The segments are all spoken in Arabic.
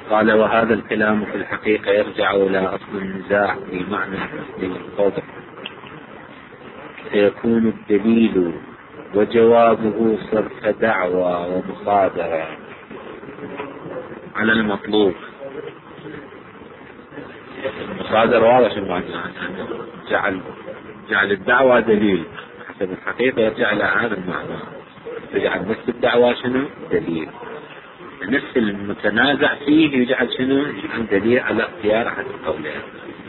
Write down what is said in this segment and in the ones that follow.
قال وهذا الكلام في الحقيقة يرجع إلى أصل النزاع في معنى تسليم القبح، فيكون الدليل وجوابه صرف دعوى ومصادرة على المطلوب. المصادرة واضح المعنى، يعني جعل الدعوى دليل حسب الحقيقة يرجع إلى هذا المعنى، يجعل نفس الدعوى شنو دليل، نفس المتنازع فيه يجعل شنو يجعل دليل على اختيار أحد القولين.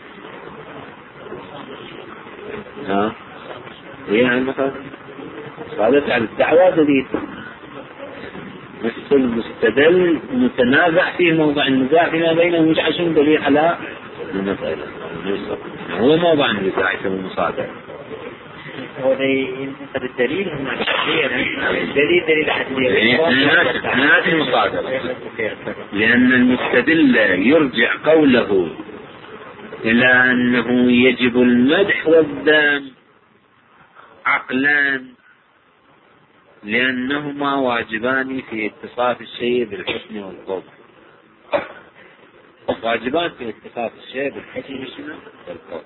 يعني مثلا صادت على الدعوة دليل، نفس المستدل متنازع فيه موضع النزاع فيما بينهم يجعل شنو دليل على المسألة. هو موضع النزاع يسمى المصادرة. هو ينتقد الدليل دليل حسنية المصادرة، لأن المستدل يرجع قوله إلى أنه يجب المدح والذم عقلان، لأنهما واجبان في اتصاف الشيء بالحسن والقبح، واجبان في اتصاف الشيء بالحسن والقبح.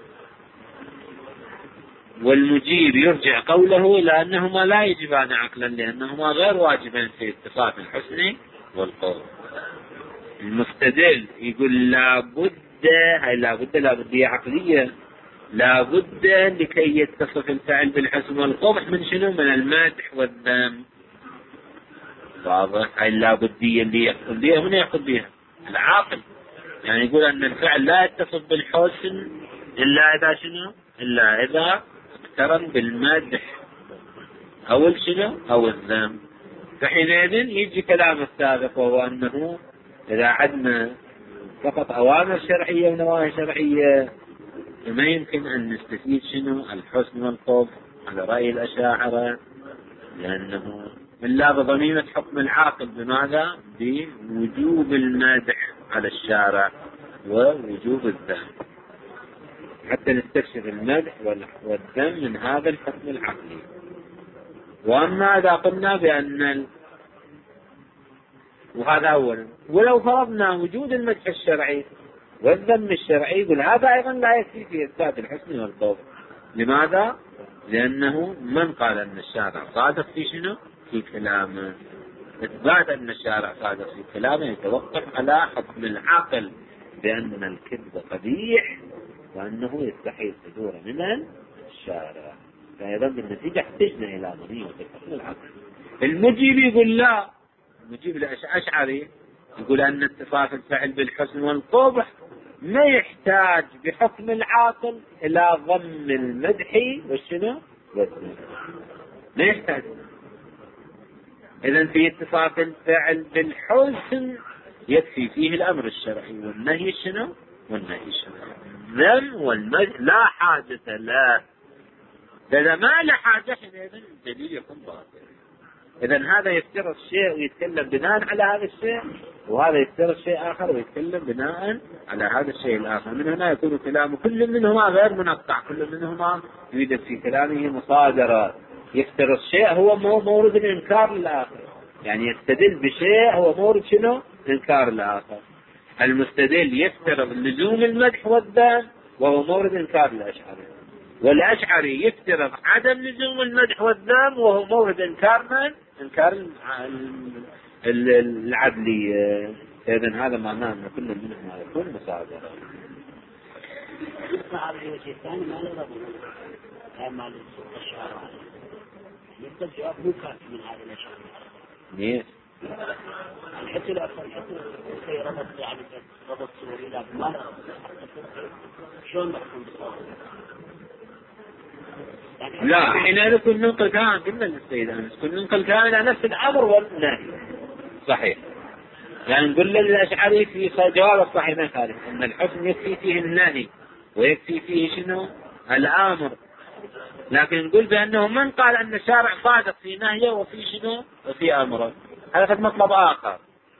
والمجيب يرجع قوله إلى أنهما لا يجبان عقلا، لأنهما غير واجبان في اتصاف الحسن والقبح. المستدل يقول لابد هي عقلية، لابد لكي يتصف الفعل بالحسن والقبح من شنو؟ من المدح والذم. واضح؟ هاي اللابدية اللي يأخذ بها من يأخذ بها العاقل، يعني يقول أن الفعل لا يتصف بالحسن إلا إذا شنو؟ إلا إذا اقترن بالمدح أو شنو؟ أو الذم. فحينئذ يجي كلام السابق، وهو أنه إذا عدنا فقط أوامر شرعية ونواهي شرعية ما يمكن أن نستفيد شنو؟ الحسن والقبح على رأي الأشاعرة، لأنه إلا بضميمة حكم العاقل. بماذا؟ بوجوب المدح على الشارع ووجوب الذم، حتى نستكشف المدح والذم من هذا الحكم العقلي. وأما إذا قلنا بأن وهذا أولا، ولو فرضنا وجود المدح الشرعي والذم الشرعي، يقول هذا أيضا لا يكفي في إثبات الحسن والقبح. لماذا؟ لأنه من قال أن الشارع صادق في شنو؟ في كلامه. إثبات أن الشارع صادق في كلامه يتوقف على حكم العقل بأن الكذب قبيح وأنه يستحيل صدوره من الشارع. فأيضا بالنتيجة احتجنا إلى ضميمة الحكم العقل. المجيب يقول لا، المجيب الأشعري يقول أن اتصاف الفعل بالحسن والقبح ما يحتاج بحكم العاقل إلى ضم المدح والشنو والذم، ما يحتاج. إذن في اتصاف الفعل بالحسن يكفي فيه الأمر الشرعي والنهي الشنو والنهي الشرعي. الذم والمدح لا حاجة له، إذا ما له حاجة حينئذ الدليل يكون باطل. إذن هذا يفترض شيء ويتكلم بناء على هذا الشيء، وهذا يفترض شيء آخر ويتكلم بناء على هذا الشيء الآخر. من هنا يكون كلام كل منهما غير منقطع، كل منهما يوجد في كلامه مصادرة. يفترض شيء هو مورد الإنكار للآخر، يعني يستدل بشيء هو مورد شنو؟ إنكار الآخر. المستدل يفترض لزوم المدح والذم وهو مورد إنكار الأشعري، والأشعري يفترض عدم لزوم المدح والذم وهو مورد إنكار من؟ إنكار العدلية. إذن هذا معناه أن كل منهما يكون مصادرة. هذا الوجه الثاني ما له ما الشعر يبدأ الجواب مو كافي من هذه الأشياء. ليش؟ حتى لا في ربط، يعني ربط سوري لا ما شلون نحكم بالصوت؟ لا، حين كل ننقل كلام قلنا للسيد أنس، كل ننقل كلام إلى نفس الأمر والنهي. صحيح، يعني نقول للأشعري في جواب الصحيح مثالي أن الحكم يكفي فيه النهي ويكفي فيه شنو؟ الأمر. لكن نقول بأنه من قال أن الشارع صادق في نهيه وفي شنو؟ وفي أمره. هذا قد مطلب آخر.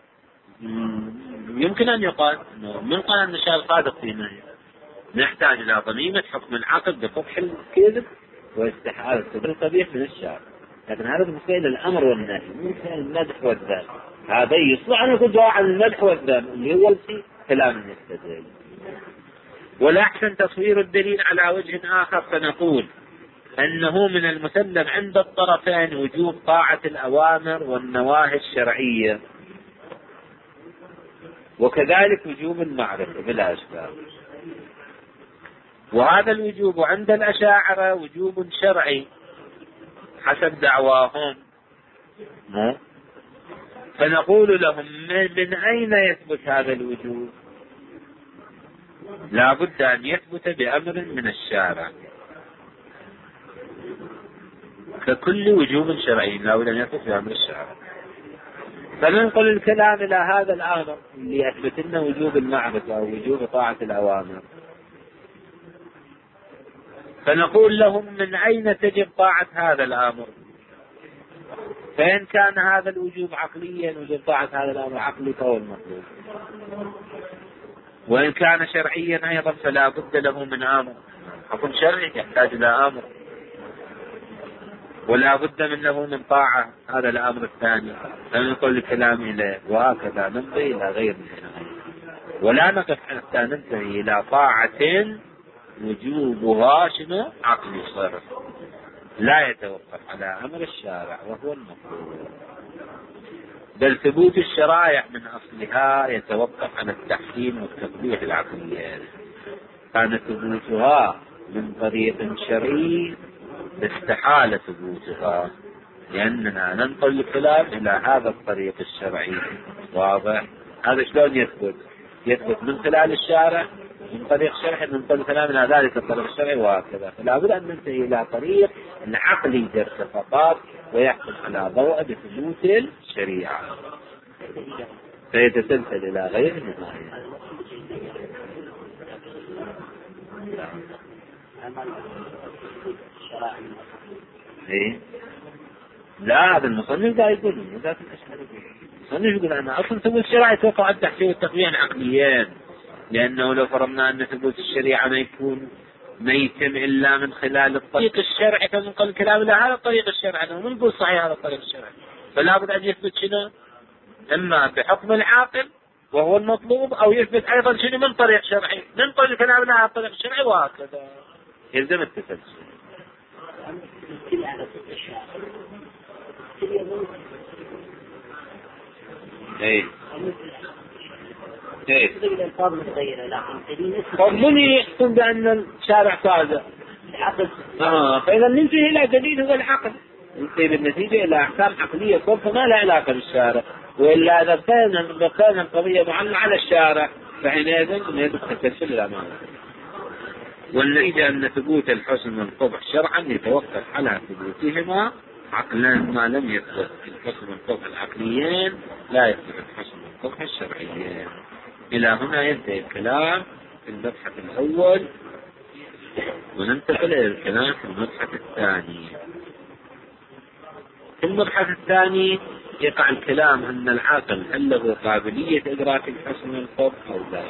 يمكن أن يقال من قال أن الشارع صادق في نهيه، نحتاج إلى ضميمة حكم العقل بقبح الكذب واستحالة القبيح من الشارع. لكن هذا بالنسبة للأمر والنهي، مثل المدح والذم، هذا يصلح أن يكون جواب عن المدح والذم اللي هو في كلام يستدل. ولا أحسن تصوير الدليل على وجه آخر، فنقول أنه من المسلم عند الطرفين وجوب طاعة الأوامر والنواهي الشرعية، وكذلك وجوب المعرفة بلا إشكال. وهذا الوجوب عند الأشاعرة وجوب شرعي حسب دعواهم، فنقول لهم من أين يثبت هذا الوجوب؟ لا بد أن يثبت بأمر من الشارع، ككل وجوب شرعي لا بد أن يثبت بأمر الشارع. فننقل الكلام إلى هذا الأمر اللي يثبت لنا وجوب المعرفة أو وجوب طاعة الأوامر، فنقول لهم من أين تجب طاعة هذا الأمر؟ فإن كان هذا الوجوب عقليا وجوب طاعة هذا الأمر عقلي فهو المطلوب، وإن كان شرعيا أيضا فلا بد له من أمر، حكم شرعي يحتاج إلى أمر، ولا بد من له من طاعة هذا الأمر الثاني، فننقل الكلام إليه، وهكذا نمضي إلى غير النهاية، ولا نقف حتى ننتهي إلى طاعة وجوبها شنو؟ عقلي صرف، لا يتوقف على أمر الشارع وهو المطلوب، بل ثبوت الشرائع من أصلها يتوقف على التحكيم والتطبيق العقلي. كان ثبوتها من طريق شرعي استحال ثبوتها، لأننا ننقل الكلام إلى هذا الطريق الشرعي. واضح؟ هذا شلون يثبت؟ يثبت من خلال الشارع، من طريق شرعي ننقل الكلام إلى ذلك الطريق الشرعي، وهكذا. فلا بد أن ننتهي إلى طريق العقلي درس فقط ويحكم على ضوء بثبوت الشريعة، فيتسلسل إلى غير النهاية. إيه؟ لا، هذا المصنف قاعد يقول المصنف يقول أن أصلا ثبوت الشريعة يتوقع على التحسين والتقوية العقليين، لأنه لو فرضنا أن ثبوت الشريعة ما يتم إلا من خلال الطريق الشرعي، فننقل الكلام إلى هذا الطريق الشرعي، أنه نقول صحيح هذا الطريق الشرعي، فلا بد أن يثبت شنو؟ إما بحكم العاقل وهو المطلوب، أو يثبت أيضا شنو؟ من طريق شرعي، ننقل الكلام إلى هذا الطريق الشرعي، وهكذا يلزم التسلسل. ايه طب من يحكم بأن الشارع صادق؟ فإذا ننتهي إلى دليل هو العقل، ننتهي بالنتيجة إلى أحكام عقلية صرف ما لا علاقة بالشارع، وإلا إذا كان القضية معلقة على الشارع فحينئذ يجب التسلسل الأمام. والنتيجة أن ثبوت الحسن والقبح شرعا يتوقف على ثبوتهما عقلا، ما لم يثبت الحسن والقبح العقليين لا يثبت الحسن والقبح الشرعيين. إلى هنا ينتهي الكلام في المبحث الأول، وننتقل إلى الكلام في المبحث الثاني. في المبحث الثاني يقع الكلام أن العاقل هل له قابلية إدراك الحسن والقبح أو لا.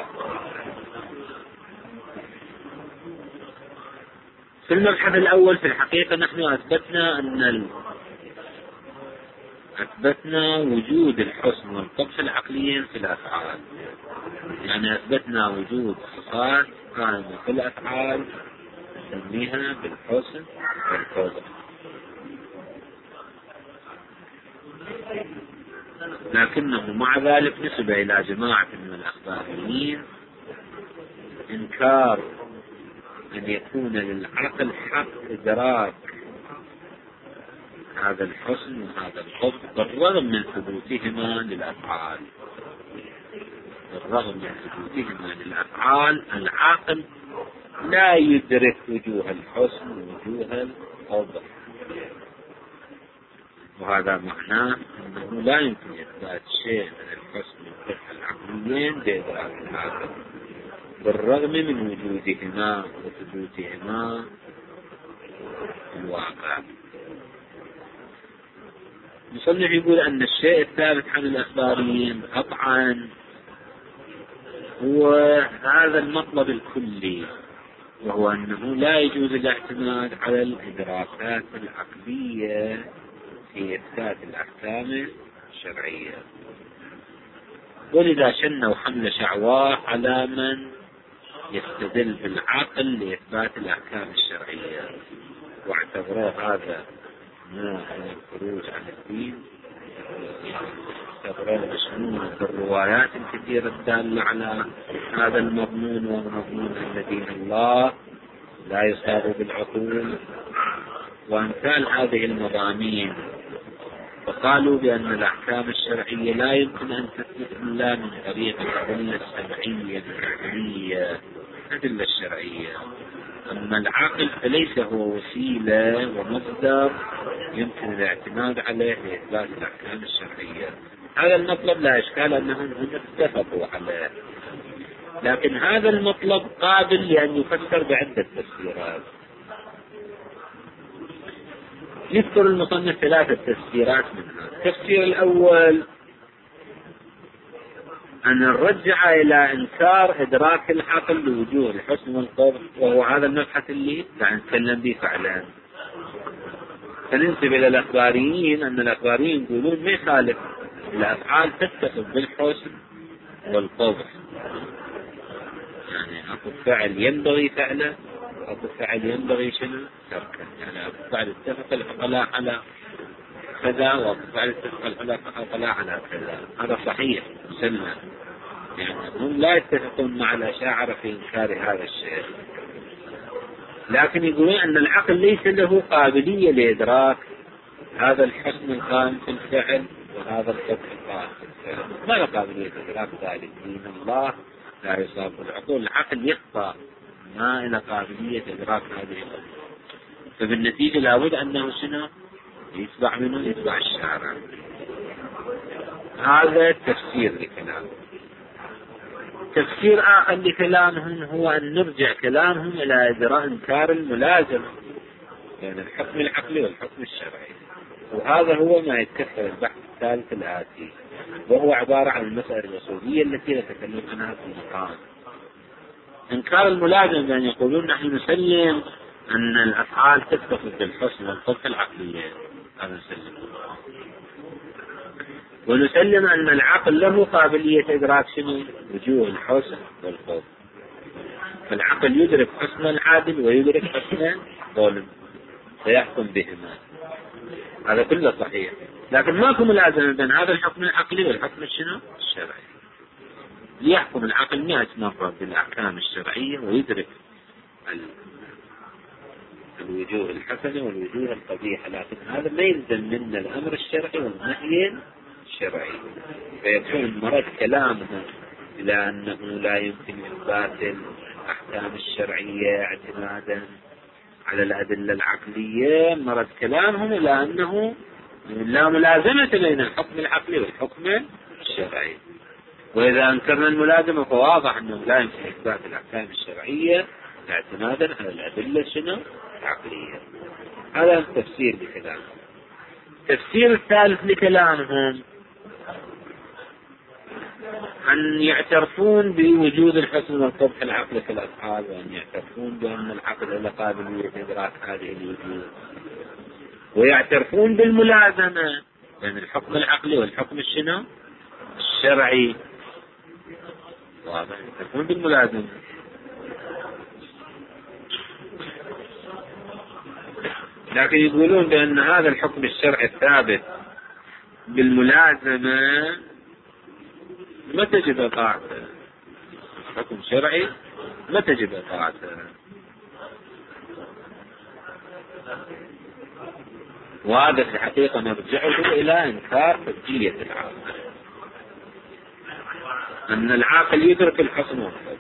في المبحث الأول في الحقيقة نحن أثبتنا وجود الحسن والقبح العقليين في الأفعال، يعني أثبتنا وجود صفات قائمة في الأفعال نسميها بالحسن والقبح. لكنه مع ذلك نسب إلى جماعة من الأخباريين إنكار أن يكون للعقل حق إدراك هذا الحسن وهذا القبح بالرغم من ثبوتهما للأفعال. بالرغم من ثبوتهما للأفعال العاقل لا يدرك وجوه الحسن ووجوه القبح، وهذا معناه أنه لا يمكن إثبات شيء من الحسن والقبح العقليين بإدراك العاقل بالرغم من وجودهما وثبوتهما في الواقع. المصنف يقول أن الشيء الثابت عن الأخباريين قطعا هو هذا المطلب الكلي، وهو أنه لا يجوز الاعتماد على الإدراكات العقلية في إثبات الأحكام الشرعية. ولذا شنوا حمل شعواء على من يستدل بالعقل لإثبات الأحكام الشرعية، واعتبروه هذا نوع من الخروج عن الدين، اعتبروه مشمول بالروايات الكثيرة الدالة على هذا المضمون، والمضمون أن دين الله لا يصاب بالعقول وأمثال هذه المضامين. وقالوا بأن الأحكام الشرعية لا يمكن أن تثبت إلا من طريق الأدلة السمعية العقلية، الأدلة الشرعية. أما العقل فليس هو وسيلة ومصدر يمكن الاعتماد عليه لإثبات الأحكام الشرعية. هذا المطلب لا إشكال أنهم اتفقوا عليه، لكن هذا المطلب قابل لأن يفسر بعدة تفسيرات. يذكر المصنف 3 تفسيرات منها. التفسير الأول أن نرجع إلى إنكار إدراك العقل لوجوه الحسن والقبح، وهو هذا المبحث اللي نتكلم به فعلا. فننسب إلى الأخباريين أن الأخباريين يقولون ما يخالف الأفعال تتصف بالحسن والقبح، يعني أكو فعل ينبغي فعله، أكو فعل ينبغي شنو تركه. يعني أكو فعل اتفق العقلاء على كذا، وأكو فعل اتفق العقلاء على كذا. هذا صحيح مسلم، يعني هم لا يتفقون مع الأشاعرة في إنكار هذا الشيء، لكن يقولون أن العقل ليس له قابلية لإدراك هذا الحسن القائم في الفعل وهذا القبح القائم في الفعل. ما له قابلية إدراك ذلك. دين الله لا يصاب بالعقول، العقل يخطأ، ما له قابلية إدراك هذه الأمور. فبالنتيجة لابد أنه شنو يتبع منه، يتبع الشارع. هذا تفسير لكلامه. تفسير آخر لكلامهم هو أن نرجع كلامهم إلى إدراك إنكار الملازمة بين الحكم العقلي والحكم الشرعي، وهذا هو ما يتكفل البحث الثالث الآتي، وهو عبارة عن المسألة الأصولية التي نتكلم عنها في المقام. إنكار الملازمة بأن يقولون نحن نسلم أن الأفعال تتصف بالحسن والقبح العقلية، هذا نسلم، ونسلم أن العقل له قابلية إدراك شنو وجوه الحسن والقبح، فالعقل يدرك حسن العادل ويدرك حسن الظالم فيحكم بهما. هذا كله صحيح، لكن ماكو ملازمة بين هذا الحكم العقلي والحكم الشرعي. يحكم العقل 100 مرة بالأحكام الشرعية ويدرك الوجوه الحسنة والوجوه القبيحة، لكن هذا ما يلزم منا الأمر الشرعي والنهي الشرعي. فيكون مرد كلامهم إلى أنه لا يمكن إثبات الأحكام الشرعية اعتمادا على الأدلة العقلية، مرد كلامهم إلى أنه لا ملازمة بين الحكم العقلي والحكم الشرعي. وإذا أنكرنا الملازمة فواضح أنه لا يمكن إثبات الأحكام الشرعية اعتمادا على الأدلة شنو العقلية. هذا التفسير لكلامهم. التفسير الثالث لكلامهم أن يعترفون بوجود الحسن والقبح العقلي في الأفعال، وأن يعترفون بأن العقل له قابلية إدراك هذه الوجوه، ويعترفون بالملازمة بين الحكم العقلي والحكم الشرعي. واضح، يعترفون بالملازمة. لكن يقولون بأن هذا الحكم الشرعي الثابت بالملازمة ما تجب طاعته، حكم شرعي ما تجب طاعته. وهذا في الحقيقة نرجعه إلى إنكار حجية العقل، أن العاقل يدرك الحسن والقبح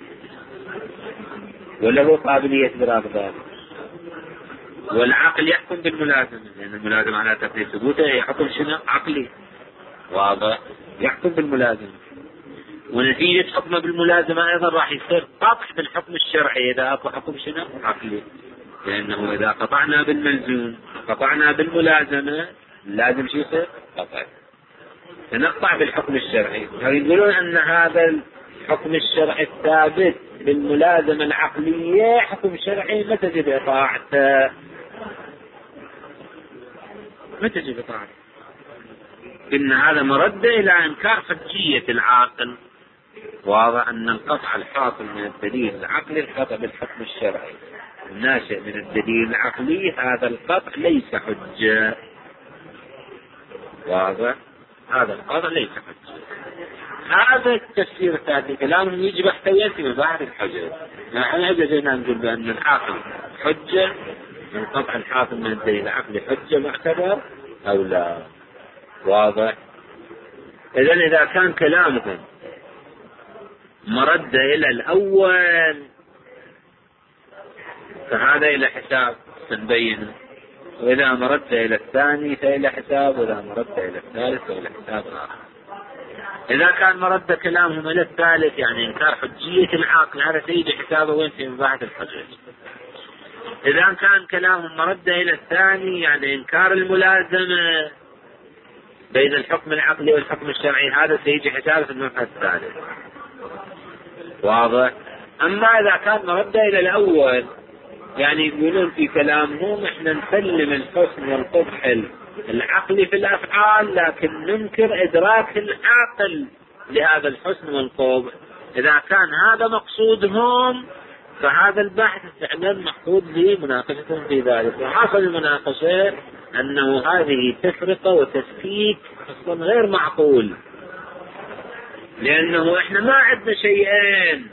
وله قابلية إدراك ذلك، والعقل يحكم بالملازمة، لأن الملازمة على تقدير ثبوته يحكم شنو عقلي. واضح، يحكم بالملازمة، ونتيجة حكمه بالملازمة أيضا راح يصير قطع بالحكم الشرعي إذا أكو حكم شنو عقلي، لأنه إذا قطعنا بالملزوم قطعنا بالملازمة لازم شو يصير قطع، فنقطع بالحكم الشرعي. يقولون أن هذا الحكم الشرعي الثابت بالملازمة العقلية حكم شرعي ما تجب إطاعته، ما تجب إطاعته. قلنا هذا مرد إلى إنكار حجية العاقل. واضح أن القطع الحاصل من الدليل العقلي القطع بالحكم الشرعي الناشئ من الدليل العقلي، هذا القطع ليس حجة. واضح، هذا القطع ليس حجة. هذا التفسير الثاني كلامهم يجب احتويته من بعد الحجة. نحن هجزنا نقول بأن العقل حجة، القطع الحاصل من الدليل العقلي حجة معتبر أو لا. واضح. إذا كان كلامهم مرد إلى الأول فهذا إلى حساب سنبينه، وإذا مرد إلى الثاني فإلى حساب، وإذا مرد إلى الثالث فإلى حساب آخر. إذا كان مرد كلامهم إلى الثالث يعني إنكار حجية العقل، هذا سيد حسابه وين في مباحث الحجة. إذا كان كلامهم مرد إلى الثاني يعني إنكار الملازمة بين الحكم العقلي والحكم الشرعي، هذا سيجي حسابه في المبحث الثالث. واضح. أما إذا كان مرد إلى الأول يعني يقولون في كلامهم إحنا نسلم الحسن والقبح العقلي في الأفعال، لكن ننكر إدراك العاقل لهذا الحسن والقبح. إذا كان هذا مقصودهم فهذا البحث فعلا محفوظ لمناقشتهم في ذلك. وحاصل المناقشة أنه هذه تفرقة وتفكيك أصلا غير معقول، لأنه إحنا ما عندنا شيئين،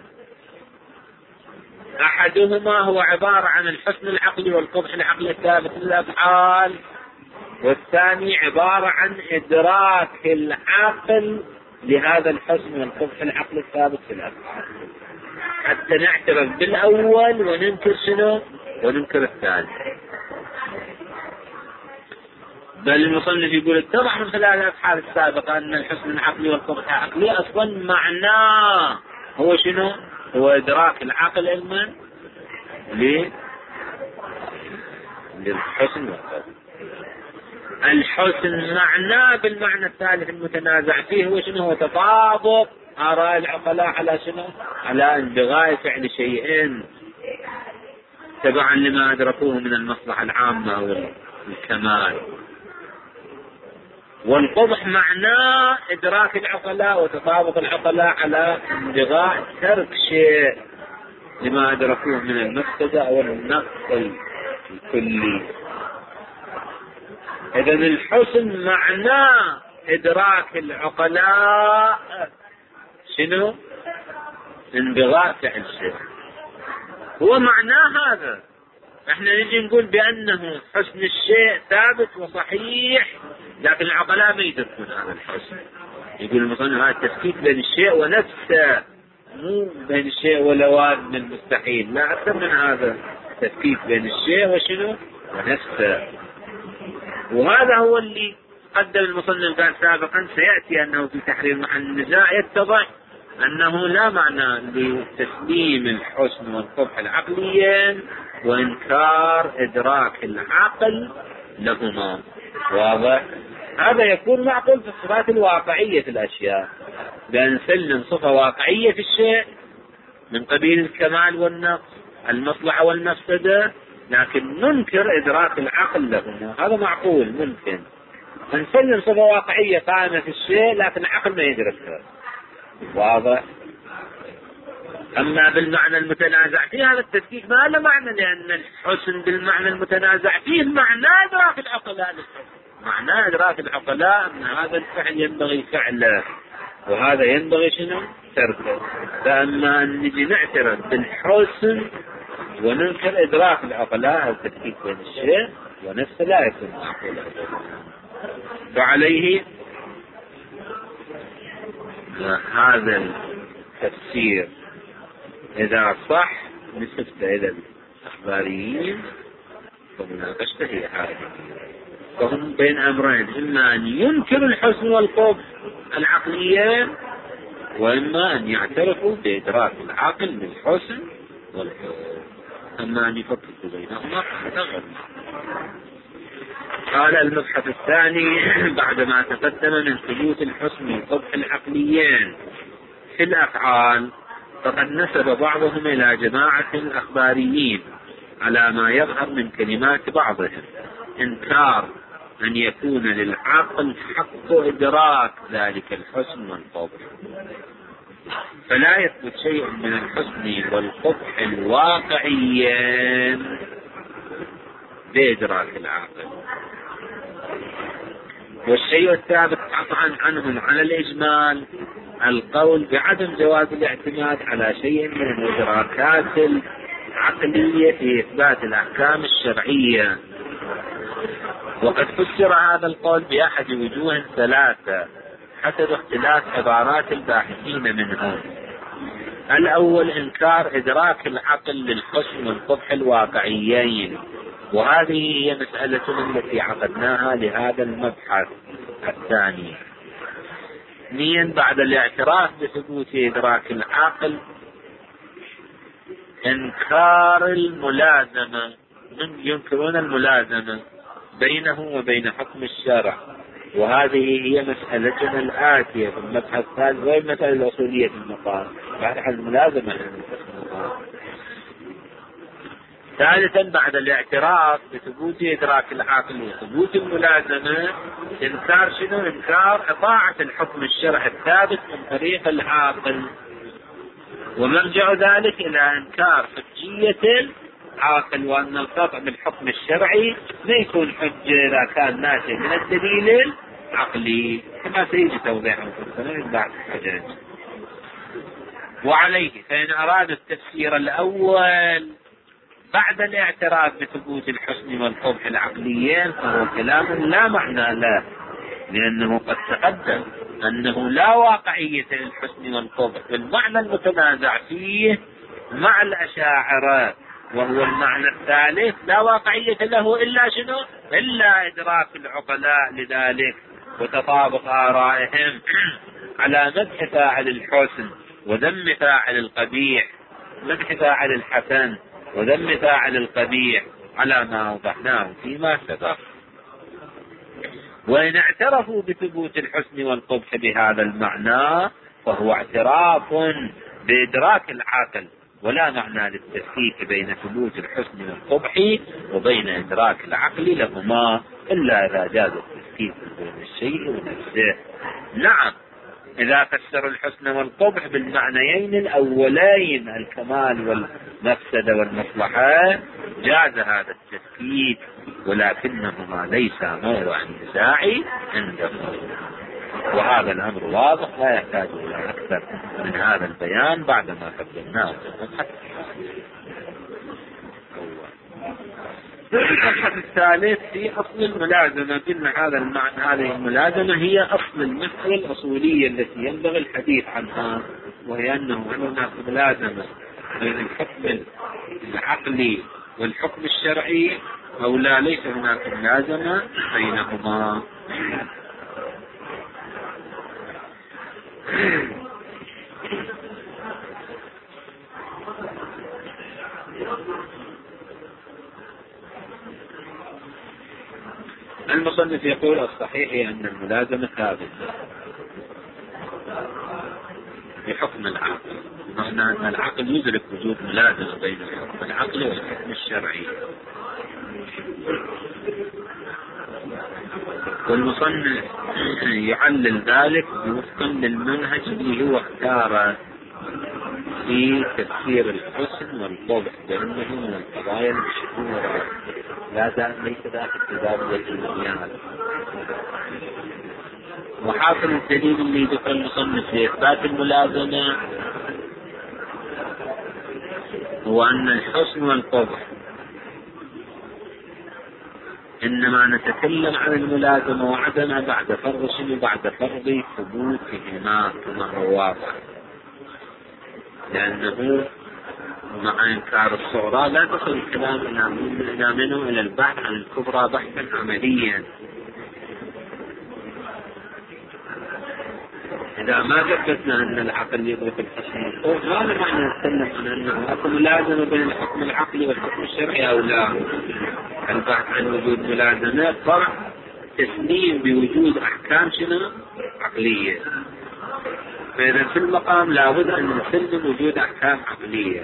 أحدهما هو عبارة عن الحسن العقلي والقبح العقلي الثابت للأفعال، والثاني عبارة عن إدراك العاقل لهذا الحسن والقبح العقلي الثابت في الأفعال، حتى نعترف بالأول وننكر شنو؟ وننكر الثاني. بل المصنف يقول اتضح من خلال الأبحاث السابقة أن الحسن العقلي والقبح العقلي أصلا معناه هو شنو؟ هو إدراك العقل علما للحسن والقبح. الحسن معناه بالمعنى الثالث المتنازع فيه هو شنو؟ هو تطابق آراء العقلاء على شنو؟ على انبغاء فعل شيئين تبعا لما أدركوه من المصلحة العامة والكمال. والقبح معناه إدراك العقلاء وتطابق العقلاء على انبغاء ترك شيء لما أدركوه من المفسدة أو النقص الكلي. إذا الحسن معناه إدراك العقلاء شنو؟ انبغاء فعل شيء، هو معناه هذا. احنا نجي نقول بأنه حسن الشيء ثابت وصحيح، لكن العقلاء ما يدركون هذا الحسن. يقول المصنف هذا التفكيك بين الشيء ونفسه، مو بين الشيء والأوان من المستحيل، لا أكثر من هذا، تفكيك بين الشيء وشنو؟ ونفسه. وهذا هو اللي قدم المصنف قال سابقا سيأتي أنه في تحرير محل النزاع يتضح أنه لا معنى لتسليم الحسن والقبح العقليين وإنكار إدراك العقل لهما. واضح. هذا يكون معقول في الصفات الواقعية في الأشياء، بأن نسلم صفة واقعية في الشيء من قبيل الكمال والنقص، المصلحة والمفسدة، لكن ننكر إدراك العقل لهما. هذا معقول ممكن نسلم صفة واقعية قائمة في الشيء لكن العقل ما يدركها. واضح. أما بالمعنى المتنازع فيه هذا التفكيك ما له معنى، لأن الحسن بالمعنى المتنازع فيه معنى إدراك العقلاء، معنى إدراك العقلاء أن هذا الفعل ينبغي فعله وهذا ينبغي شنو؟ تركه. فأما أن نجي نعترف بالحسن وننكر إدراك العقلاء هذا التفكيك بين الشيء ونفسه لا يكون معقولا. فعليه هذا التفسير إذا صح نسبته إلى الأخباريين فمناقشته هي هذه. فهم بين أمرين، إما أن ينكروا الحسن والقبح العقليين، وإما أن يعترفوا بإدراك العقل للحسن والقبح. أما أن يفكروا بينهما فهذا. قال المبحث الثاني بعدما تقدم من ثبوت الحسن والقبح العقليين في الأفعال، فقد نسب بعضهم إلى جماعة الأخباريين على ما يظهر من كلمات بعضهم إنكار أن يكون للعقل حق إدراك ذلك الحسن والقبح، فلا يثبت شيء من الحسن والقبح الواقعيين بإدراك العقل. والشيء الثابت قطعا عنهم على الإجمال القول بعدم جواز الاعتماد على شيء من الإدراكات العقلية في إثبات الأحكام الشرعية. وقد فسر هذا القول بأحد وجوه ثلاثة حسب اختلاف عبارات الباحثين منهم. الأول إنكار إدراك العقل للحسن والقبح الواقعيين، وهذه هي مسألة التي عقدناها لهذا المبحث الثاني. اثنين، بعد الاعتراف بثبوت إدراك العقل إنكار الملازمة، ينكرون الملازمة بينه وبين حكم الشرع، وهذه هي مسألتنا الآتية في المبحث الثالث غير مسألة الأصولية في المقام، بعد الملازمة. ثالثا، بعد الاعتراف بثبوت إدراك العقل وثبوت الملازمة إنكار شنو؟ إنكار إطاعة الحكم الشرعي الثابت من طريق العاقل، ومرجع ذلك إلى إنكار حجية العاقل، وأن القطع بالحكم الشرعي لا يكون حجة إذا كان ناتج من الدليل العقلي، كما سيجي توضيحه بعد الحجاج. وعليه فإن أراد التفسير الأول بعد الاعتراف بثبوت الحسن والقبح العقليين فهو كلام لا معنى له، لأنه قد تقدم أنه لا واقعية للحسن والقبح بالمعنى المتنازع فيه مع الأشاعرة، وهو المعنى الثالث لا واقعية له إلا شنو؟ إلا إدراك العقلاء لذلك وتطابق آرائهم على مدح فاعل الحسن وذم فاعل القبيح، مدح فاعل الحسن وذم فاعل القبيح على ما أوضحناه فيما سبق. وإن اعترفوا بثبوت الحسن والقبح بهذا المعنى فهو اعتراف بإدراك العقل، ولا معنى للتفكيك بين ثبوت الحسن والقبح وبين إدراك العقل لهما إلا إذا جاز التفكيك بين الشيء ونفسه. نعم، إذا فسر الحسن والقبح بالمعنيين الأولين الكمال والمفسدة والمصلحة جاز هذا التفكيك، ولكنهما ليس موضع النزاع عندهم، وهذا الأمر واضح لا يحتاج إلى أكثر من هذا البيان بعدما قدمناه في المبحث. المبحث الثالث في أصل الملازمة، قلنا هذا المعنى، هذه الملازمة هي أصل المسألة الأصولية التي ينبغي الحديث عنها، وهي أنه هناك ملازمة بين الحكم العقلي والحكم الشرعي أو لا، ليس هناك ملازمة بينهما. المصنف يقول الصحيح أن الملازمة ثابتة بحكم العقل، بمعنى أن العقل يدرك وجود ملازمة بين الحكم العقلي والحكم الشرعي. والمصنف يعلل ذلك وفقا للمنهج اللي هو اختاره في تفسير الحسن والقبح، بأنه من القضايا المشهورة ليس ذاك التدابية الإنسان. وحاصل الدليل اللي ذكر المصنف لإثبات الملازمة هو أن الحسن والقبح إنما نتكلم عن الملازمة وعدمها بعد فرض شنو؟ بعد فرض ثبوتهما كما هو واضح، لأنه مع إنكار الصغرى لا تصل الكلام إلى منه إلى البحث عن الكبرى بحثا عمليا. إذا ما ثبتنا أن العقل يدرك الحسن والقبح هذا معنى نتكلم عن أنه أكو ملازمة بين الحكم العقلي والحكم الشرعي أو لا. البحث عن وجود ملازمة فرع تسليم بوجود أحكام شنو؟ عقلية. فإذا في المقام لابد أن نسلم وجود أحكام عقلية.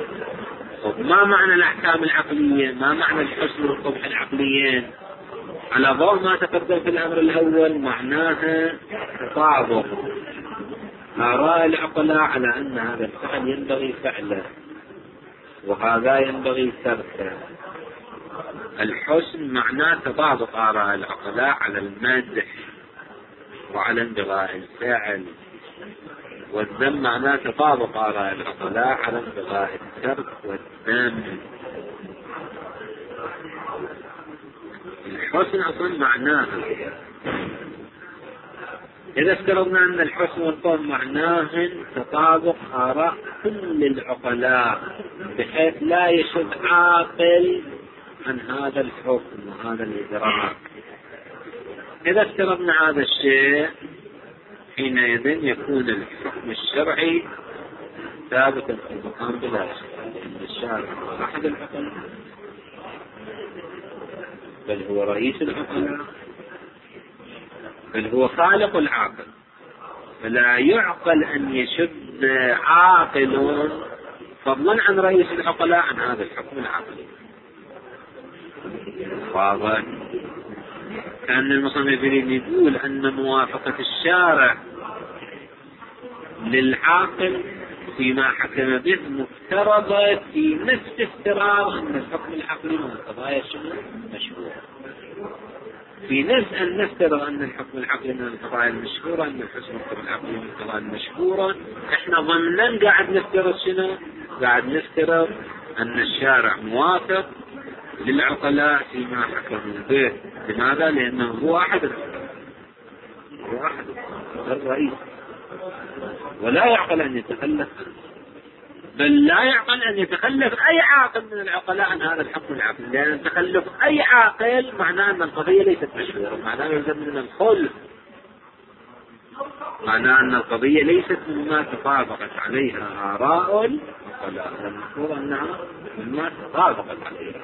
ما معنى الأحكام العقلية؟ ما معنى الحسن والقبح العقليين؟ على ضوء ما تقدم في الأمر الأول معناها تطابق آراء العقلاء على أن هذا الفعل ينبغي فعله وهذا ينبغي تركه. الحسن معناه تطابق آراء العقلاء على المدح وعلى انبغاء الفعل، والذم معناه تطابق آراء العقلاء على انبغاء الترك والذم. الحسن أصلا معناه، إذا افترضنا أن الحسن والقبح معناه تطابق آراء كل العقلاء بحيث لا يشد عاقل عن هذا الحكم وهذا الإدراك، إذا افترضنا هذا الشيء حينئذ يكون الحكم الشرعي ثابتا في المقام بلا شك، لأن الشارع هو أحد العقلاء بل هو رئيس العقلاء بل هو خالق العاقل، فلا يعقل أن يشد عاقل فضلا عن رئيس العقلاء عن هذا الحكم العقلي. واضح؟ كان المصنف يقول أن موافقة الشارع للعاقل فيما حكم به مفترضة في نفس افتراض أن الحكم العقلي من القضايا مشهورة، في نفس أن نفترض أن الحكم العقلي من القضايا المشهورة، أن الحكم العقلي من القضايا المشهورة، احنا ضمنا قاعد نفترض شنو؟ قاعد نفترض أن الشارع موافق للعقلاء فيما حكموا به. لماذا؟ لأنه هو أحد الرئيس، ولا يعقل أن يتخلف، بل لا يعقل أن يتخلف أي عاقل من العقلاء عن هذا الحكم العقلي، لأن تخلف أي عاقل معناه أن القضية ليست مشهورة، معناه يلزم من الخلف، معناه أن القضية ليست مما تطابقت عليها آراء العقلاء، والمفروض أنها مما تطابقت عليها.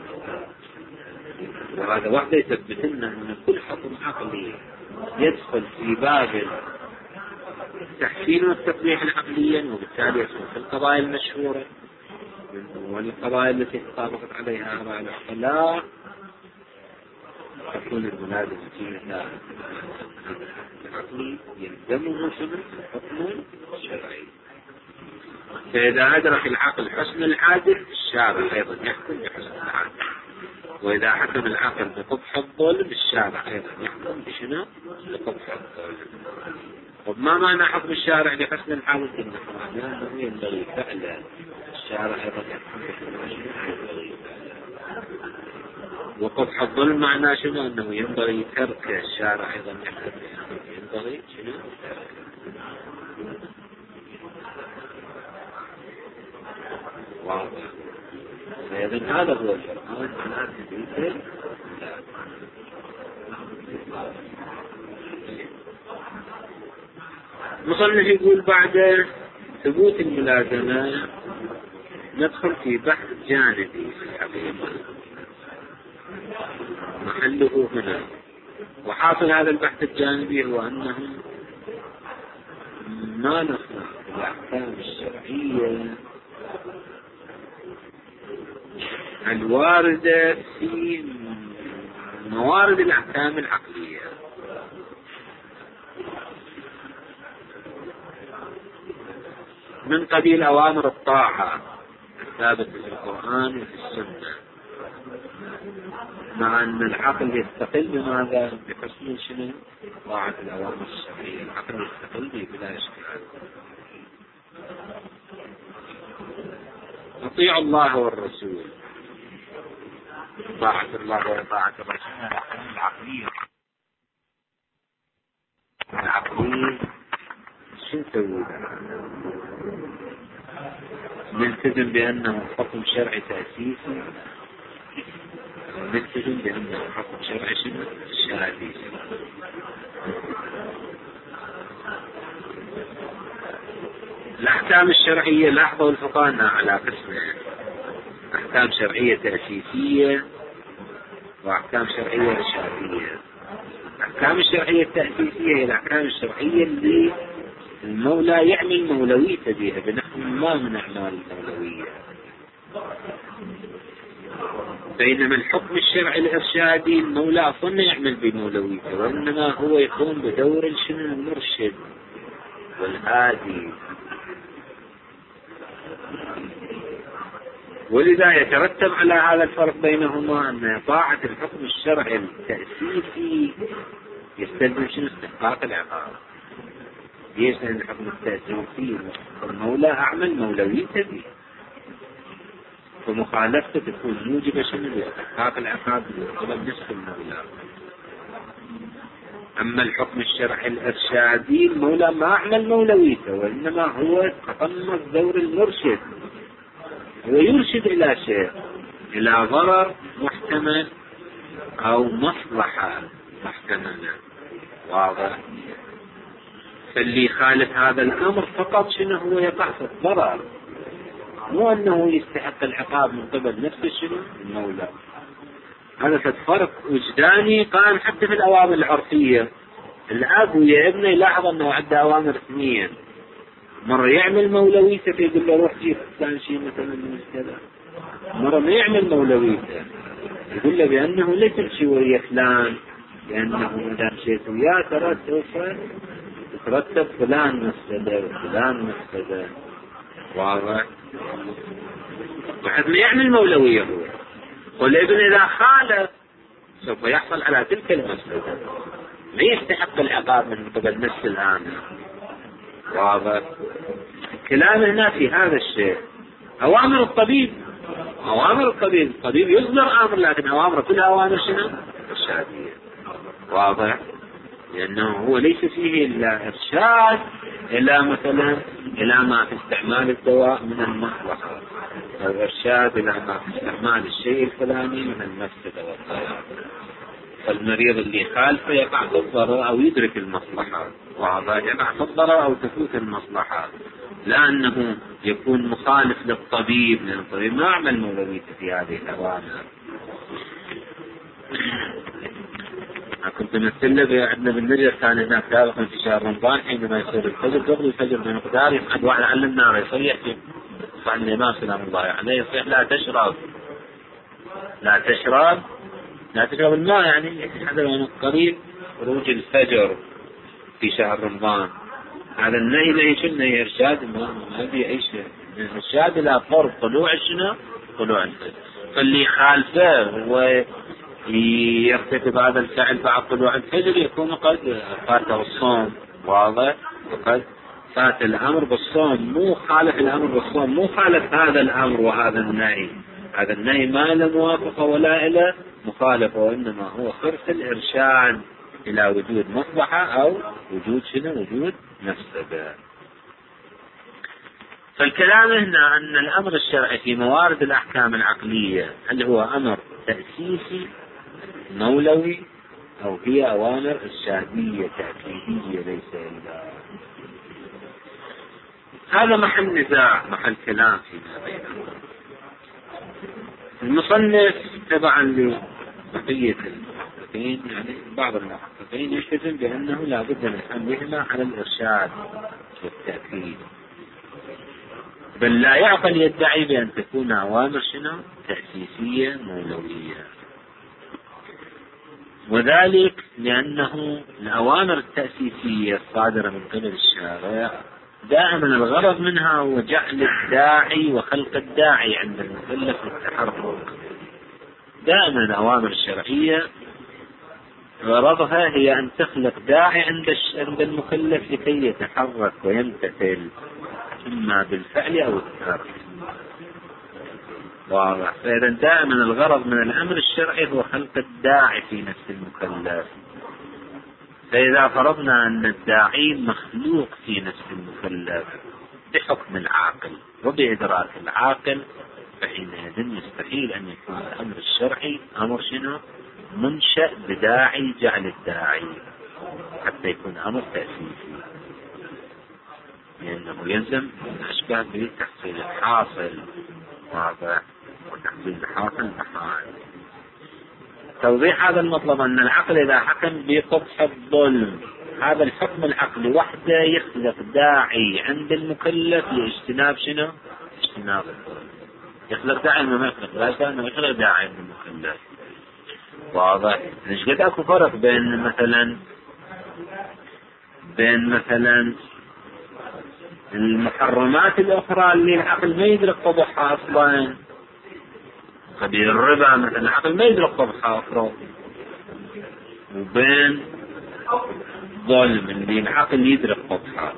وهذا وحده يثبت لنا أن كل حكم عقلي يدخل في باب التحسين والتقبيح العقليا، وبالتالي يدخل في القضايا المشهورة والقضايا التي تطابقت عليها آراء العقلاء، تكون الملازمة فيها العقلي يلزمه شنو؟ الحكم الشرعي. فإذا أدرك العقل حسن العادل الشارع أيضا يحكم بحسن العادل، وإذا حكم العقل بقبح الظلم الشارع أيضا يحكم بشنو؟ بقبح الظلم. وما معنى حكم الشارع بحسن العادل؟ إنه معناه أنه ينبغي فعلا، الشارع أيضا يحكم بحسن ينبغي فعلا. وقبح الظلم معناه شنو؟ أنه ينبغي تركه، الشارع أيضا يحكم بأنه ينبغي شنو؟ واضح. فإذن هذا هو الفرقان على تدريس. مصنف يقول بعد ثبوت الملازمة ندخل في بحث جانبي في الحقيقة محله هنا، وحاصل هذا البحث الجانبي هو أنه ما نصنع الأحكام الشرعية الواردة في موارد الأحكام العقلية، من قبيل أوامر الطاعة الثابتة في القرآن وفي السنة، مع أن العقل يستقل بماذا؟ بحسن شنو؟ طاعة الأوامر الشرعية، العقل يستقل به بلا إشكال. أطيع الله والرسول، طاعة الله وطاعة الرسول العقلية. العقلية شو نسوي؟ نلتزم بأنه حكم شرعي تأسيسي، نلتزم بأنه حكم شرعي شنو؟ شرعي. الأحكام الشرعية لاحظوا الفقهاء على قسمين: أحكام شرعية تأسيسية وأحكام شرعية إرشادية. الأحكام الشرعية التأسيسية هي الأحكام الشرعية اللي المولى يعمل مولويته بها بنحو ما من أعمال المولوية، بينما الحكم الشرعي الإرشادي المولى أصلا ما يعمل بمولويته، وإنما هو يقوم بدور المرشد والهادي. ولذا يترتب على هذا الفرق بينهما أن طاعة الحكم الشرعي التأسيسي يستلزم شنو؟ استحقاق العقاب. ليش؟ لأن الحكم التأسيسي المولى أعمل مولويته فيه، فمخالفته تكون موجبة شنو؟ لاستحقاق العقاب من قبل نصف المولى. أما الحكم الشرعي الإرشادي المولى ما أعمل مولويته، وإنما هو تقمص دور المرشد، هو يرشد إلى شيء، إلى ضرر محتمل أو مصلحة محتملة. واضح؟ فاللي يخالف هذا الأمر فقط شنو؟ هو يقع في الضرر، مو أنه يستحق العقاب من قبل نفسه شنو؟ المولى. هذا فرق وجداني قائم حتى في الأوامر العرفية. الأب ويا ابنه يلاحظ أنه عنده أوامر اثنين، مرة يعمل مولويته فيقول له روح جيب فلان شيء مثلا من كذا، مرة ما يعمل مولويته يقول له بأنه لا تمشي ويا فلان، لأنه إذا مشيت وياه ترى سوف يترتب فلان مفسدة وفلان مفسدة. واضح؟ بعد ما يعمل مولوية هو، والابن إذا خالف سوف يحصل على تلك المفسدة، ما يستحق العقاب من قبل نفس الآمر. واضح؟ الكلام هنا في هذا الشيء. أوامر الطبيب الطبيب يصدر أمر، لكن أوامر كلها أوامر شنو؟ إرشادية. واضح؟ لأنه هو ليس فيه إلا إرشاد إلى مثلا إلى ما في استعمال الدواء من المصلحة، أو إرشاد إلى ما في استعمال الشيء الفلاني من المفسدة والضرر. فالمريض اللي خالفه يقع في الضرر أو يدرك المصلحة. واضح؟ يقع في الضرر أو تفوت المصلحة، لأنه يكون مخالف للطبيب، لأن الطبيب ما عمل مولويته في هذه الأوامر. كنت مثل عندنا بالنجف كان هناك سابقا في شهر رمضان حينما يصير الفجر قبل الفجر بمقدار يصعد واحد علمنا يصيح صلى الإمام سلام الله عليه يصيح لا تشرب الماء، يعني هذا من قريب خروج الفجر في شهر رمضان. هذا النهي ليش النهي إرشاد؟ ما في أي شيء، إرشاد إلى قرب طلوع الفجر. فاللي خالفه ويرتكب هذا الفعل بعد طلوع الفجر يكون قد فاته الصوم. واضح؟ وقد فات الأمر بالصوم، مو خالف الأمر بالصوم، مو خالف هذا الأمر وهذا النهي. هذا النهي ما له موافقة ولا إلى مخالفة، وإنما هو صرف الإرشاد إلى وجود مصلحة أو وجود وجود مفسدة. فالكلام هنا أن الأمر الشرعي في موارد الأحكام العقلية هل هو أمر تأسيسي مولوي أو هي أوامر إرشادية تأكيدية ليس إلا. هذا محل نزاع، محل كلام فيما بينهم. المصنف تبعا لبقية المحققين، يعني بعض المحققين يلتزم بأنه لا بد من حملهما على الإرشاد والتأكيد، بل لا يعقل يدعي بأن تكون أوامر تأسيسية مولوية. وذلك لأنه الأوامر التأسيسية الصادرة من قبل الشارع دائما الغرض منها هو جعل الداعي وخلق الداعي عند المكلف للتحرك. دائما الأوامر الشرعية غرضها هي أن تخلق داعي عند المكلف لكي يتحرك ويمتثل، إما بالفعل أو الترك. واضح؟ فإذا دائما الغرض من الأمر الشرعي هو خلق الداعي في نفس المكلف. فإذا فرضنا أن الداعي مخلوق في نفس المكلف بحكم العاقل وبإدراك العاقل، فحينئذ يستحيل أن يكون الأمر الشرعي أمر منشأ بداعي جعل الداعي حتى يكون أمر تأسيسي، لأنه يلزم أن أشبه بتحصيل الحاصل. واضح؟ وتحصيل الحاصل محال. توضيح هذا المطلب أن العقل إذا حكم بقبح الظلم، هذا الحكم العقلي وحده يخلق داعي عند المكلف لاجتناب اجتناب الظلم. يخلق داعي ما يخلق، لا شك أنه يخلق داعي المكلف. واضح؟ ليش قد أكو فرق بين مثلا المحرمات الأخرى اللي العقل ما يدرك قبحها أصلا، قبيل الربا مثلا العقل ما يدرك قبحها أخرى، وبين ظلم اللي العقل يدرك قبحها.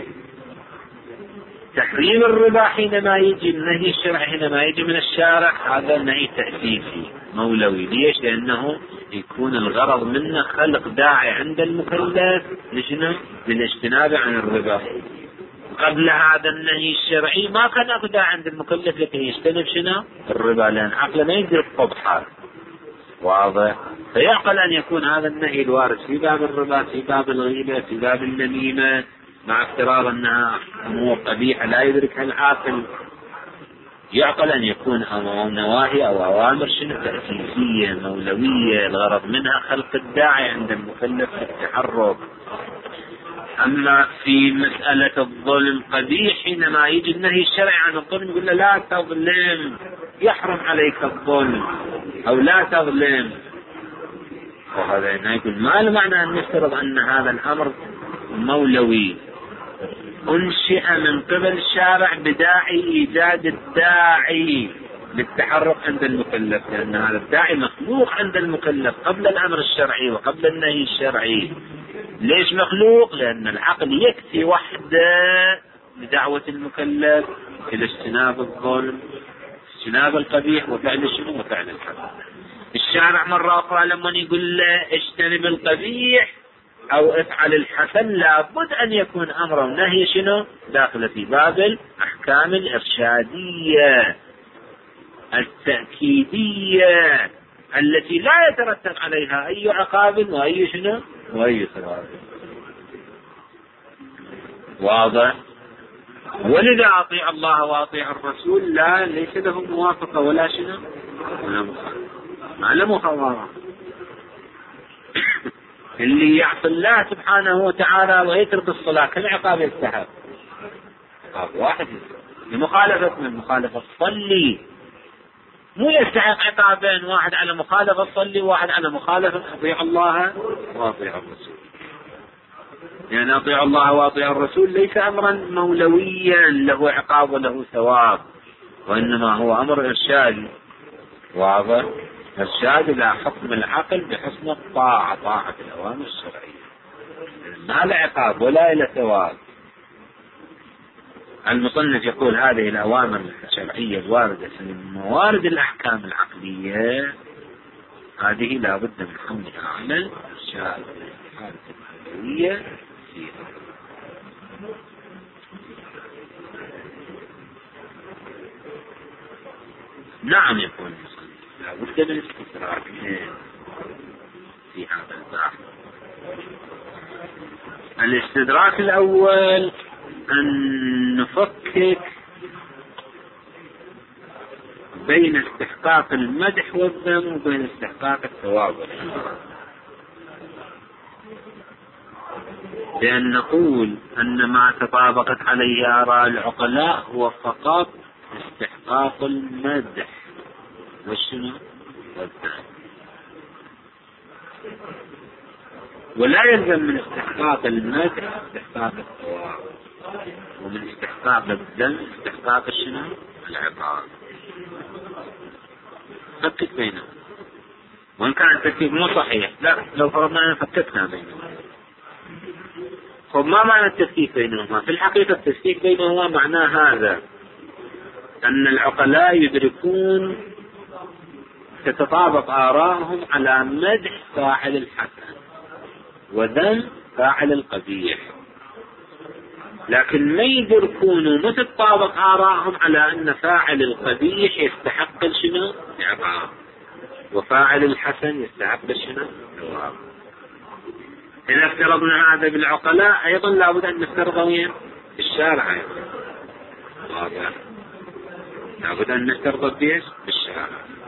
تحريم الربا حينما يجي النهي الشرعي، حينما يجي من الشارع، هذا نهي تأسيسي مولوي. ليش؟ لأنه يكون الغرض منه خلق داعي عند المكلف لشنو؟ للاجتناب عن الربا. قبل هذا النهي الشرعي ما كان اكو داعي عند المكلف لكن يجتنب شنو؟ الربا، لأن عقله ما يدرك قبحه. واضح؟ فيعقل أن يكون هذا النهي الوارد في باب الربا، في باب الغيبة، في باب النميمة، مع افتراض أنها أمور قبيحة لا يدركها العاقل، يعقل أن يكون نواهي أو أوامر شنو؟ تأسيسية مولوية، الغرض منها خلق الداعي عند المكلف في التحرك. أما في مسألة الظلم قبيح، حينما يجي النهي الشرعي عن الظلم يقول له لا تظلم، يحرم عليك الظلم أو لا تظلم. وهذا يقول ما المعنى أن نفترض أن هذا الأمر مولوي أنشئ من قبل الشارع بداعي إيجاد الداعي للتحرك عند المكلف، لأن هذا الداعي مخلوق عند المكلف قبل الأمر الشرعي وقبل النهي الشرعي. ليش مخلوق؟ لأن العقل يكفي وحده بدعوة المكلف إلى اجتناب الظلم، اجتناب القبيح، وفعل شنو؟ وفعل الحسن. الشارع مرة أخرى لما يقول له اجتنب القبيح أو افعل الحسن، لابد أن يكون أمر ونهي شنو؟ داخل في باب الأحكام الإرشادية التأكيدية التي لا يترتب عليها أي عقاب وأي شنو؟ وأي ثواب. واضح؟ ولذا أطيع الله وأطيع الرسول لا ليس له موافقة ولا شنو؟ ولا مخالفة، ما له مخالفة. اللي يعصي الله سبحانه وتعالى ويترك الصلاة كم عقاب يستحق؟ عقاب واحد لمخالفة من مخالفة تصلي، مو يستحق عقابين، واحد على مخالفة تصلي وواحد على مخالفة أطيع الله وأطيع الرسول. يعني أطيع الله وأطيع الرسول ليس أمرا مولويا له عقاب وله ثواب، وإنما هو أمر إرشادي. واضح؟ إرشاد إلى حكم العقل بحسن الطاعة، طاعة الأوامر الشرعية، ما له عقاب ولا إلى ثواب. المصنف يقول هذه الأوامر الشرعية الواردة في موارد الأحكام العقلية هذه لا بد من حملها على الإرشاد والحالة العقلية فيها. نعم يقول المصنف لا بد من استدراك في هذا البحث. الاستدراك الأول أن نفكك بين استحقاق المدح والذم وبين استحقاق الثواب، بأن نقول أن ما تطابقت عليه آراء العقلاء هو فقط استحقاق المدح والشنو والذم، ولا يلزم من استحقاق المدح استحقاق الثواب، ومن استحقاق الذم استحقاق الشنو العقاب. فكك بينهم، وإن كان التفكيك مو صحيح، لا لو فرضنا أن فككنا بينهم. ما معنى التفكيك بينهما؟ في الحقيقة التفكيك بينهما معناه هذا، أن العقلاء يدركون تتطابق آراءهم على مدح فاعل الحسن وذم فاعل القبيح، لكن ما يدركون ومتطابق آراءهم على أن فاعل القبيح يستحق شنو؟ العقاب، وفاعل الحسن يستحق شنو؟ الثواب. إذا افترضنا هذا بالعقلاء أيضا لابد أن نفترضه وين؟ بالشارع أيضا. واضح؟ لابد أن نفترضه بيش؟ بالشارع.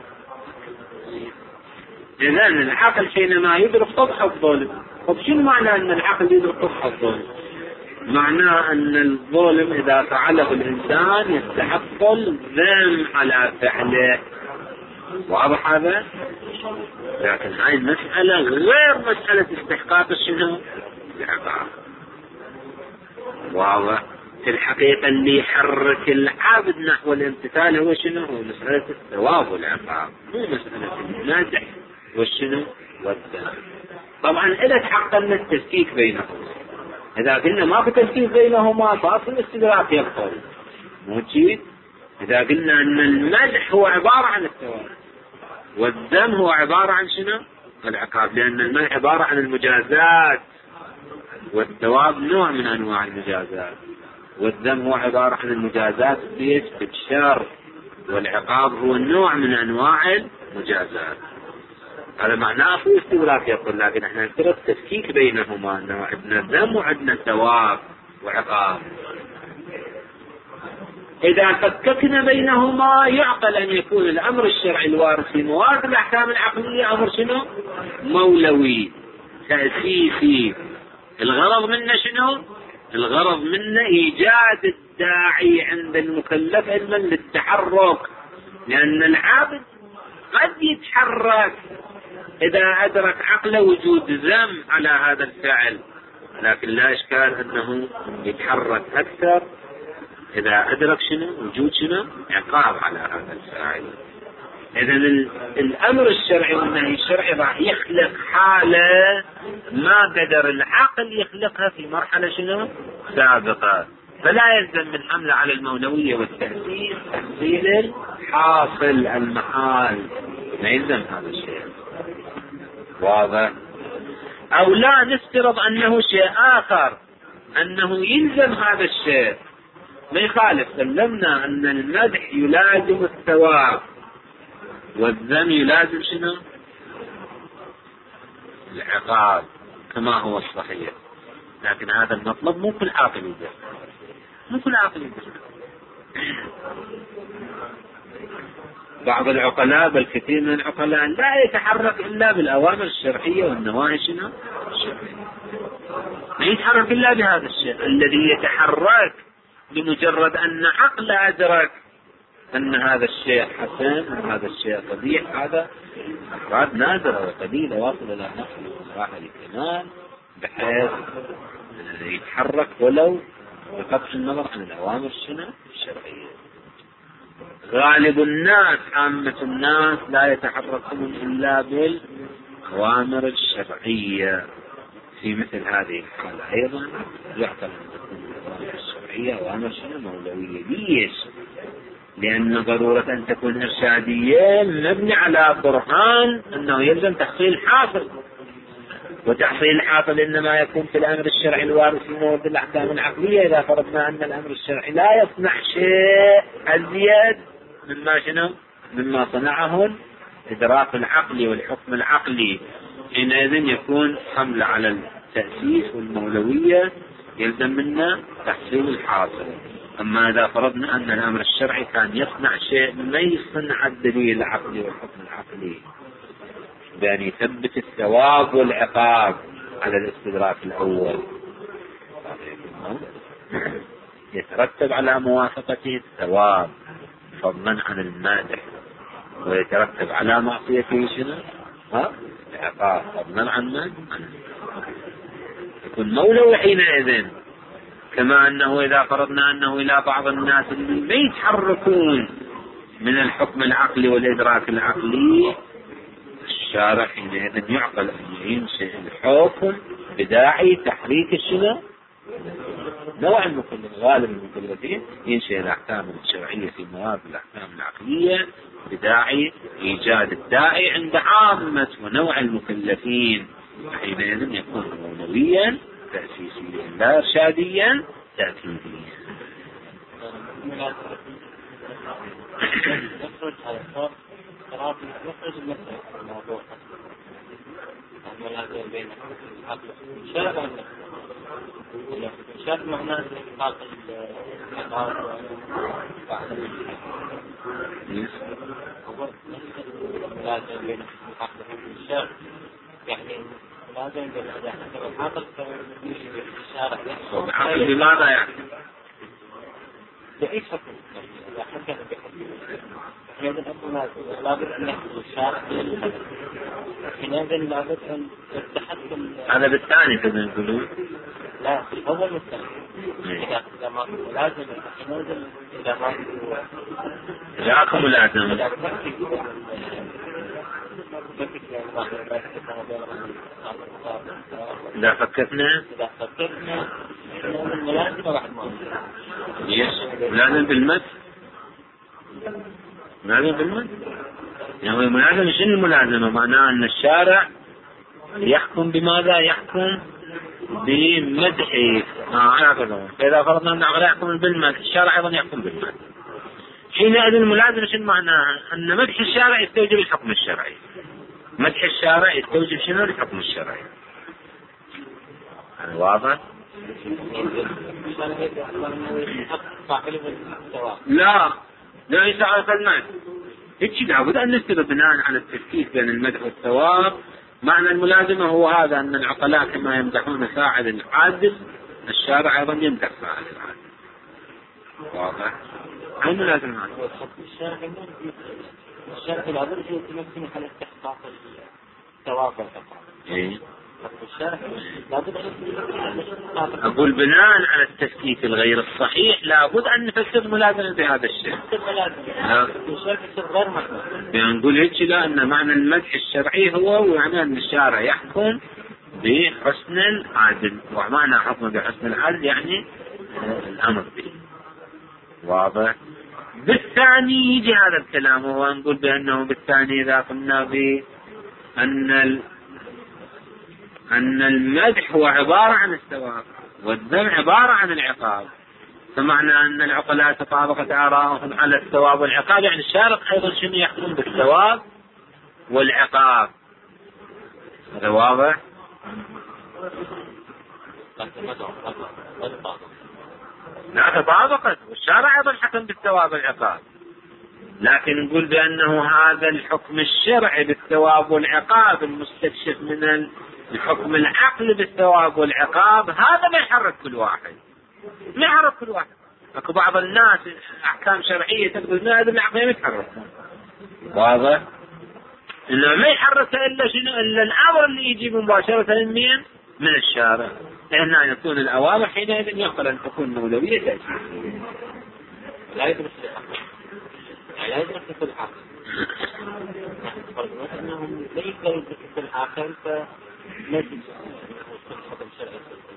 إذا العقل حينما يدرك قبح الظلم، طب شنو معنى أن العقل يدرك قبح الظلم؟ معناه أن الظلم إذا فعله الإنسان يستحق الذم على فعله. واضح هذا؟ لكن هاي المسألة غير مسألة استحقاق شنو؟ العقاب. واضح؟ في الحقيقة اللي يحرك العبد نحو الامتثال هو شنو؟ هو مسألة الثواب والعقاب، مو مسألة المدح والشنو والذم. طبعا إذا تحققنا التفكيك بينهما، إذا قلنا ما في تفكيك بينهما فأصل الاستدراك يبطل، مو شيء. إذا قلنا أن المدح هو عبارة عن الثواب والذم هو عبارة عن شنو؟ العقاب، لأن المدح عبارة عن المجازات والثواب نوع من أنواع المجازات، والذم هو عبارة عن المجازات بالشر، والعقاب هو نوع من أنواع المجازات. هذا معناه في استدراك يقول، لكن احنا نفترض تفكيك بينهما، أنه عندنا ذم وعندنا ثواب وعقاب. إذا فككنا بينهما يعقل أن يكون الأمر الشرعي الوارد في موارد الأحكام العقلية أمر شنو؟ مولوي تأسيسي. الغرض منه شنو؟ الغرض منه إيجاد الداعي عند المكلف علما للتحرك، لأن العبد قد يتحرك إذا أدرك عقله وجود ذم على هذا الفعل، لكن لا إشكال أنه يتحرك أكثر إذا أدرك شنو؟ وجود شنو؟ عقاب على هذا الفاعل. إذن الأمر الشرعي والنهي الشرعي راح يخلق حالة ما قدر العقل يخلقها في مرحلة شنو؟ سابقة، فلا يلزم من حمله على المولوية والتأثير تحصيل الحاصل المحال، ما يلزم هذا الشيء. واضح؟ أو لا نفترض أنه شيء آخر، أنه يلزم هذا الشيء، ما يخالف. سلمنا أن المدح يلازم الثواب والذم يلازم شنو؟ العقاب كما هو الصحيح، لكن هذا المطلب مو كل عاقل يدرك، مو كل عاقل يدرك. بعض العقلاء بل كثير من العقلاء لا يتحرك إلا بالأوامر الشرعية والنواهي شنو؟ الشرعية، ما يتحرك إلا بهذا الشيء. الذي يتحرك بمجرد أن عقل أدرك أن هذا الشيء حسن وهذا الشيء قبيح، هذا أفراد نادرة وقليلة واصل إلى نفس صراحة الكمال، بحيث يتحرك ولو بقطع النظر عن الأوامر الشرعية. غالب الناس عامة الناس لا يتحركون إلا بالأوامر الشرعية. في مثل هذه الحالة أيضا يعتبر الأوامر الشرعية أوامر مولوية. ليش؟ لأن ضرورة أن تكون إرشادية مبني على برهان أنه يلزم تحصيل حاصل، وتحصيل الحاصل إنما يكون في الأمر الشرعي الوارد في مورد الأحكام العقلية. إذا فرضنا أن الأمر الشرعي لا يصنع شيء أزيد مما صنعه الإدراك العقلي والحكم العقلي، حينئذ يكون حمل على التأسيس والمولوية يلزم منا تحصيل الحاصل. أما إذا فرضنا أن الأمر الشرعي كان يصنع شيء ما يصنع الدليل العقلي والحكم العقلي، بأن يثبت الثواب والعقاب على الاستدراك الأول، يترتب على موافقته الثواب فضلا عن المادح، ويترتب على معصيته شنو؟ العقاب فضلا عن يكون مولوي حينئذ. كما أنه إذا فرضنا أنه إلى بعض الناس اللي ما يتحركون من الحكم العقلي والإدراك العقلي، الشارع حينئذ يعقل أن ينشئ الحكم بداعي تحريك الشنو؟ نوع المكلف، غالب المكلفين ينشئ الأحكام الشرعية في موارد الأحكام العقلية بداعي إيجاد الداعي عند عامة ونوع المكلفين، حينئذ يكون مولويا تأسيسيا لا إرشاديا تأكيديا. يخرج المسألة الموضوع الملازم بين الشرع معناه إسقاط العقاب الملازم بين الشرع يعني لازم حاصل الشارع حاصل بماذا يعني؟ بأي شكل لابد أن يحصل الشارع حينئذ لابد أن التحكم. هذا بالثاني كذا نقولون. لا في الأول والثاني. إذا ما لازم حينئذ إذا ما جاءكم لازم. إذا فكرنا الملازمة راح تموت. لازم بالمد. لازم بالمد. يعني الملازمة شنو الملازمة؟ معناه أن الشارع يحكم بماذا؟ يحكم بمدحه. فإذا فرضنا أن العقلاء يحكم بالمدح، الشارع أيضا يحكم بالمدح. حينئذ الملازمة شنو معناها؟ أن مدح الشارع يستوجب الحكم الشرعي. مدح الشارع يستوجب شنو؟ الحكم الشرعي. هذا واضح؟ لا ليس على المعنى. هيك لابد أن نثبت بناء على التفكيك بين المدح والثواب. معنى الملازمة هو هذا، أن العقلاء كما يمدحون فاعل العادل، الشارع أيضا يمدح فاعل العادل. واضح؟ هاي الملازمة. الشارع لابد أن يتمكن على استحقاق الثواب والعقاب. أقول بناء على التفكيك الغير الصحيح لابد أن نفسر ملازمة بهذا الشيء. يعني نقول هيك لا، أن معنى المدح الشرعي هو يعني أن الشارع يحكم بحسن العدل، ومعنى حكم بحسن العدل يعني الأمر به. واضح؟ بالثاني يجي هذا الكلام، هو نقول بأنه بالثاني إذا قلنا أن المدح هو عبارة عن الثواب والذم عبارة عن العقاب، فمعنى أن العقلاء تطابقت آراءهم على الثواب والعقاب، يعني الشارع أيضا شنو يحكم بالثواب والعقاب. هذا واضح؟ لا تطابقت، والشارع أيضا حكم بالثواب والعقاب، لكن نقول بأنه هذا الحكم الشرعي بالثواب والعقاب المستكشف من الحكم العقل بالثواب والعقاب، هذا ما يحرك كل واحد. ما يحرك كل واحد. اكو بعض الناس احكام شرعيه تقول لا، هذا العقل ما يتحرك. واضح؟ انه ما يحرك الا شنو؟ الا الامر اللي يجي مباشره من الشارع. هنا يكون الاوامر حينئذ يقبل ان تكون مولويه تاسيسيه. لا يدرس العقل. لا يدرس العقل. انهم ليس يدرس العقل فليس الحكم الشرعي.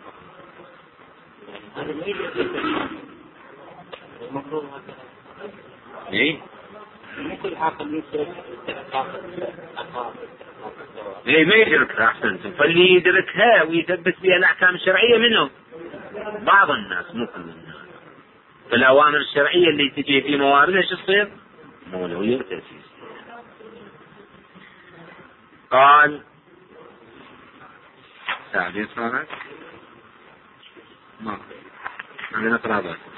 هذا ليس المفروض هكذا. ايه؟ ممكن العقل يدرك استحقاق العقاب. ايه ما يدركها احسنتم، فاللي يدركها ويثبت بها الاحكام الشرعيه منهم بعض الناس، مو كل الناس. فالاوامر الشرعيه اللي تجي في مواردها ايش تصير؟ مولويه وتاسيس. قال سعدي صارت ما عندنا قرابات.